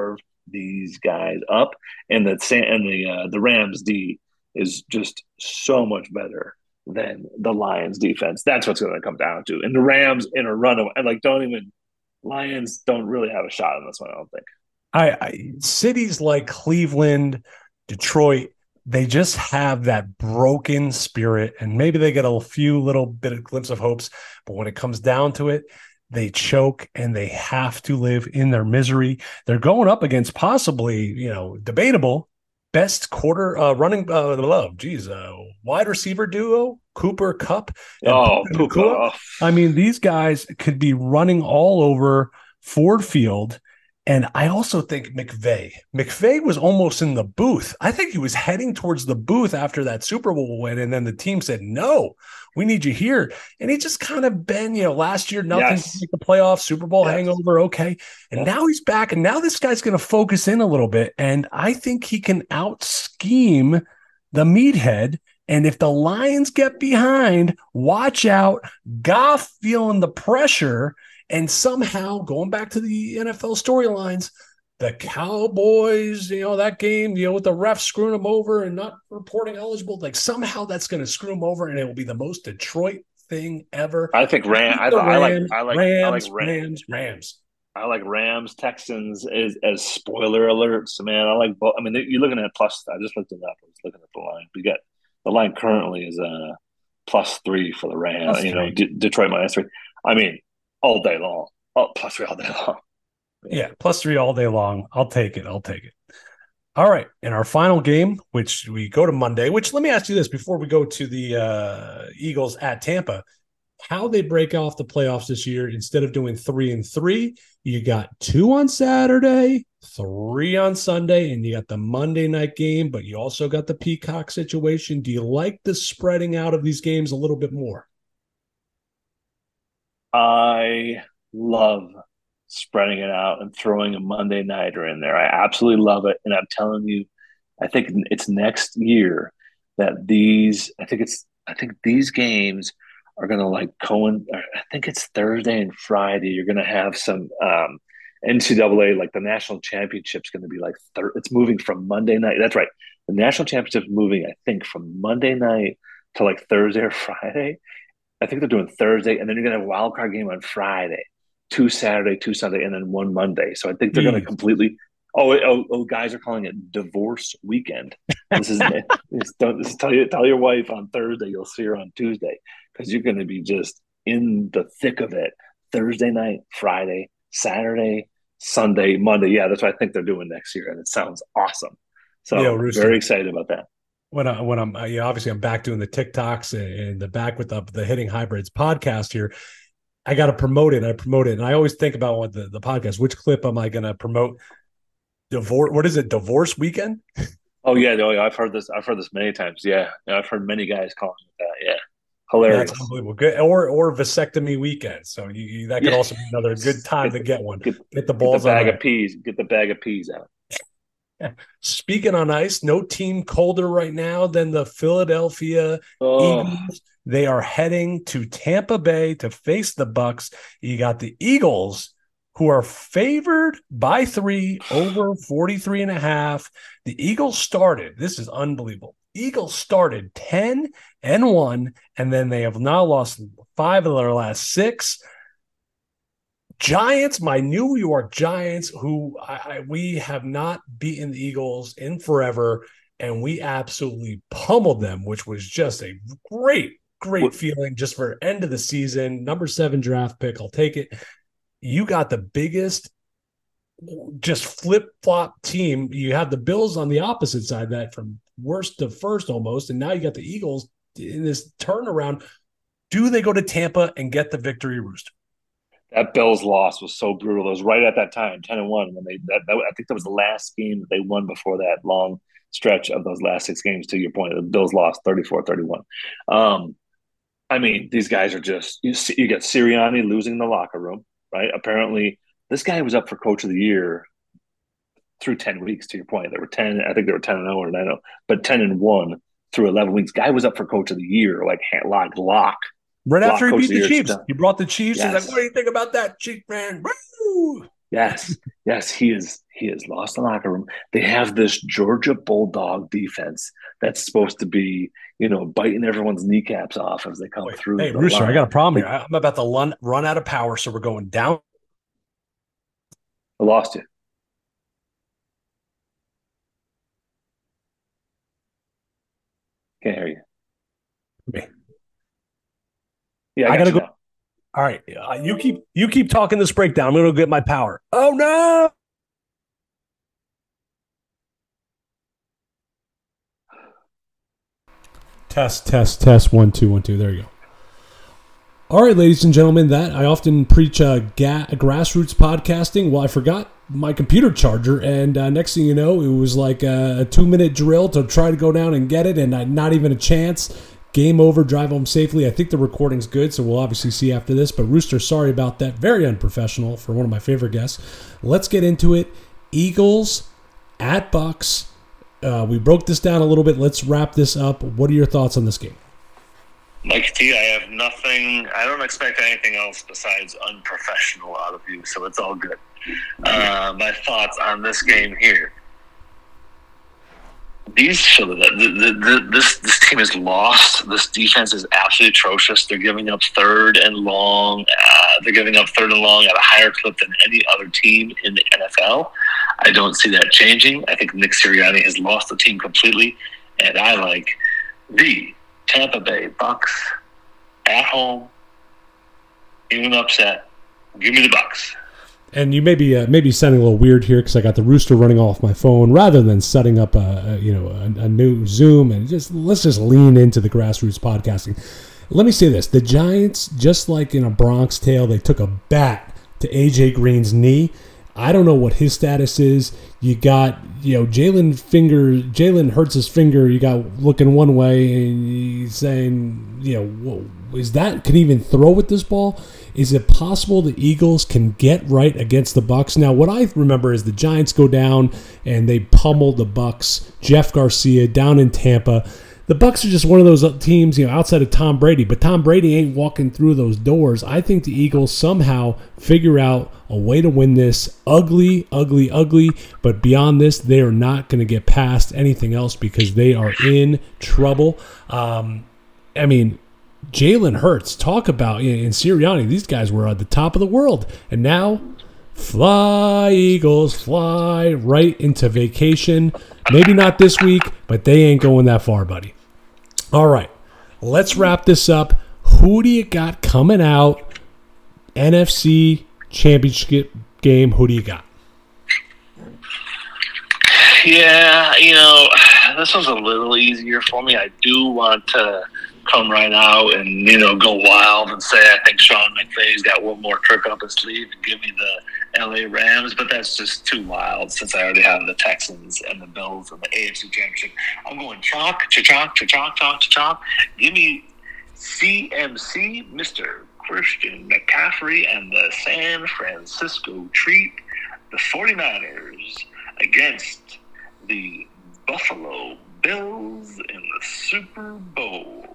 Speaker 2: these guys up, and the and the uh, the Rams D is just so much better than the Lions defense. That's what's going to come down to. And the Rams in a runaway, and like don't even Lions don't really have a shot on this one. I don't think.
Speaker 1: I, I cities like Cleveland, Detroit, they just have that broken spirit, and maybe they get a few little bit of glimpse of hopes, but when it comes down to it, they choke and they have to live in their misery. They're going up against possibly, you know, debatable best quarter uh, running uh, love. Geez, uh, wide receiver duo, Cooper Kupp. And
Speaker 2: oh, Puka.
Speaker 1: I mean, these guys could be running all over Ford Field. And I also think McVay. McVay was almost in the booth. I think he was heading towards the booth after that Super Bowl win. And then the team said, no, we need you here. And he just kind of been, you know, last year, nothing
Speaker 2: yes.
Speaker 1: to make the playoffs, Super Bowl yes. hangover. Okay. And
Speaker 2: yes.
Speaker 1: now he's back. And now this guy's going to focus in a little bit. And I think he can out scheme the meathead. And if the Lions get behind, watch out. Goff feeling the pressure. And somehow, going back to the N F L storylines, the Cowboys, you know, that game, you know, with the refs screwing them over and not reporting eligible, like somehow that's going to screw them over, and it will be the most Detroit thing ever.
Speaker 2: I think Ram, I, I,
Speaker 1: Rams,
Speaker 2: I like, I like,
Speaker 1: Rams,
Speaker 2: I like Rams,
Speaker 1: Rams, Rams.
Speaker 2: I like Rams, Texans as, as spoiler alerts, man. I like both. I mean, you're looking at plus. I just looked it up. I was looking at the line. We got the line currently is uh plus three for the Rams. Plus you three. know, D- Detroit minus three. I mean. All day long. Oh, plus three all day long.
Speaker 1: Yeah, plus three all day long. I'll take it. I'll take it. All right. In our final game, which we go to Monday, which let me ask you this before we go to the uh, Eagles at Tampa, how they break off the playoffs this year. Instead of doing three and three, you got two on Saturday, three on Sunday, and you got the Monday night game, but you also got the Peacock situation. Do you like the spreading out of these games a little bit more?
Speaker 2: I love spreading it out and throwing a Monday nighter in there. I absolutely love it. And I'm telling you, I think it's next year that these, I think it's, I think these games are going to like Cohen. I think it's Thursday and Friday. You're going to have some um, N C double A, like the national championship's going to be like, thir- it's moving from Monday night. That's right. The national championship's moving, I think, from Monday night to like Thursday or Friday. I think they're doing Thursday, and then you're going to have a wild card game on Friday, two Saturday, two Sunday, and then one Monday. So I think they're going to completely. Oh, oh, oh, guys are calling it divorce weekend. This is this, don't this tell you tell your wife on Thursday. You'll see her on Tuesday because you're going to be just in the thick of it. Thursday night, Friday, Saturday, Sunday, Monday. Yeah, that's what I think they're doing next year, and it sounds awesome. So yeah, very excited about that.
Speaker 1: When, I, when I'm you know, obviously I'm back doing the TikToks and, and the back with the, the Hitting Hybrids podcast here, I got to promote it. I promote it. And I always think about what the, the podcast, which clip am I going to promote? Divorce. What is it? Divorce weekend?
Speaker 2: Oh yeah. No, I've heard this. I've heard this many times. Yeah. I've heard many guys calling it that. Yeah. Hilarious.
Speaker 1: That's unbelievable. Good. Or, or vasectomy weekend. So you, you that could yeah. also be another good time get, to get one. Get, get the balls
Speaker 2: get the bag
Speaker 1: on
Speaker 2: of peas. Get the bag of peas out.
Speaker 1: Speaking on ice, no team colder right now than the Philadelphia oh. Eagles. They are heading to Tampa Bay to face the Bucks. You got the Eagles, who are favored by three over forty-three and a half. The Eagles started, this is unbelievable. Eagles started ten and one, and then they have now lost five of their last six. Giants, my New York Giants, who I, I, we have not beaten the Eagles in forever, and we absolutely pummeled them, which was just a great, great what? feeling just for end of the season. Number seven draft pick, I'll take it. You got the biggest just flip-flop team. You have the Bills on the opposite side, that from worst to first almost, and now you got the Eagles in this turnaround. Do they go to Tampa and get the victory, Rooster?
Speaker 2: That Bills loss was so brutal. It was right at that time, ten and one, when they. That, that, I think that was the last game that they won before that long stretch of those last six games. To your point, the Bills lost thirty-four thirty-one. Um, I mean, these guys are just. You, see, you get Sirianni losing in the locker room, right? Apparently, this guy was up for Coach of the Year through ten weeks. To your point, there were ten. I think they were ten and zero or nine zero, but ten and one through eleven weeks. Guy was up for Coach of the Year, like lock lock.
Speaker 1: Right after he beat the Chiefs. He brought the Chiefs.
Speaker 2: Yes.
Speaker 1: He's like, what do you think about that, Chief man? Woo!
Speaker 2: Yes. Yes, he is He has lost the locker room. They have this Georgia Bulldog defense that's supposed to be, you know, biting everyone's kneecaps off as they come
Speaker 1: Wait,
Speaker 2: through.
Speaker 1: hey,
Speaker 2: the
Speaker 1: Rooster,
Speaker 2: line.
Speaker 1: I got a problem
Speaker 2: like,
Speaker 1: here. I'm about to run, run out of power, so we're going down.
Speaker 2: I lost you. Can't hear you.
Speaker 1: Me.
Speaker 2: Yeah, I,
Speaker 1: I
Speaker 2: got
Speaker 1: gotta
Speaker 2: you
Speaker 1: go.
Speaker 2: now.
Speaker 1: All right, uh, you keep you keep talking this breakdown. I'm gonna go get my power. Oh no! Test, test, test. One, two, one, two. There you go. All right, ladies and gentlemen, that I often preach uh, ga- grassroots podcasting. Well, I forgot my computer charger, and uh, next thing you know, it was like a, a two-minute drill to try to go down and get it, and I, not even a chance. Game over, drive home safely. I think the recording's good, so we'll obviously see after this. But Rooster, sorry about that. Very unprofessional for one of my favorite guests. Let's get into it. Eagles at Bucks. Uh, we broke this down a little bit. Let's wrap this up. What are your thoughts on this game?
Speaker 2: Mike T, I have nothing. I don't expect anything else besides unprofessional out of you, so it's all good. Uh, my thoughts on this game here. These the, the, the, this this team is lost. This defense is absolutely atrocious. They're giving up third and long. Uh, they're giving up third and long at a higher clip than any other team in the N F L. I don't see that changing. I think Nick Sirianni has lost the team completely, and I like the Tampa Bay Bucks at home in an upset. Give me the Bucks.
Speaker 1: And you may be uh, maybe sounding a little weird here because I got the Rooster running off my phone rather than setting up a, a you know a, a new Zoom, and just let's just lean into the grassroots podcasting. Let me say this: the Giants, just like in a Bronx Tale, they took a bat to A J Green's knee. I don't know what his status is. You got, you know, Jalen finger, Jalen hurts his finger. You got looking one way and he's saying, you know, whoa, is that, can he even throw with this ball? Is it possible the Eagles can get right against the Bucks? Now, what I remember is the Giants go down and they pummeled the Bucks. Jeff Garcia down in Tampa. The Bucks are just one of those teams, you know, outside of Tom Brady, but Tom Brady ain't walking through those doors. I think the Eagles somehow figure out a way to win this. Ugly, ugly, ugly, but beyond this, they are not going to get past anything else because they are in trouble. Um, I mean, Jalen Hurts, talk about, you know, in Sirianni, these guys were at the top of the world, and now fly, Eagles, fly right into vacation. Maybe not this week, but they ain't going that far, buddy. All right, let's wrap this up. Who do you got coming out? N F C Championship game, who do you got?
Speaker 2: Yeah, you know, this was a little easier for me. I do want to come right out and, you know, go wild and say I think Sean McVay's got one more trick up his sleeve and give me the L A Rams, but that's just too wild since I already have the Texans and the Bills and the A F C Championship. I'm going chalk, cha-chalk, cha-chalk, chalk, cha-chalk. Give me C M C, Mister Christian McCaffrey and the San Francisco Treat, the 49ers against the Buffalo Bills in the Super Bowl.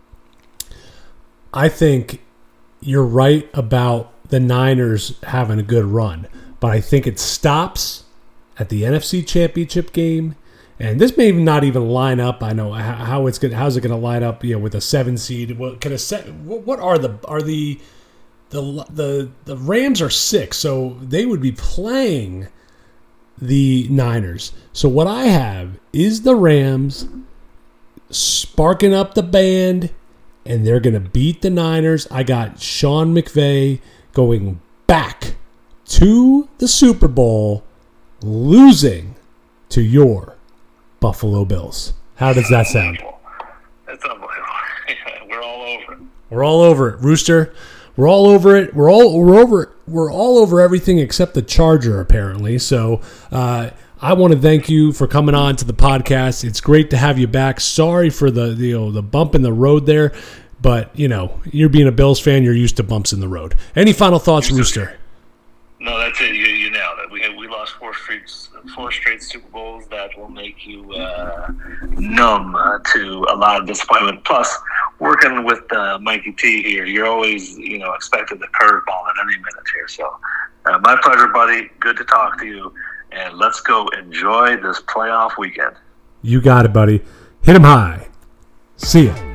Speaker 1: I think you're right about the Niners having a good run, but I think it stops at the N F C Championship game, and this may not even line up. I know how it's going. How's it going to line up? You know, with a seven seed. What can a set? What are the are the the the the Rams are six, so they would be playing the Niners. So what I have is the Rams sparking up the band, and they're going to beat the Niners. I got Sean McVay going back to the Super Bowl, losing to your Buffalo Bills. How does that sound?
Speaker 2: That's unbelievable. We're all over it.
Speaker 1: We're all over it, Rooster. We're all over it. We're all we're over. We're all over everything except the Charger, apparently. So uh, I want to thank you for coming on to the podcast. It's great to have you back. Sorry for the, the you know the bump in the road there, but you know you're being a Bills fan. You're used to bumps in the road. Any final thoughts, Rooster?
Speaker 2: No, that's it. You you nailed it. We we lost four straight four straight Super Bowls. That will make you uh, numb uh, to a lot of disappointment. Plus, working with uh, Mikey T here, you're always you know expected the curveball at any minute here. So, uh, my pleasure, buddy. Good to talk to you. and let's go enjoy this playoff weekend.
Speaker 1: You got it, buddy. Hit 'em high. See ya.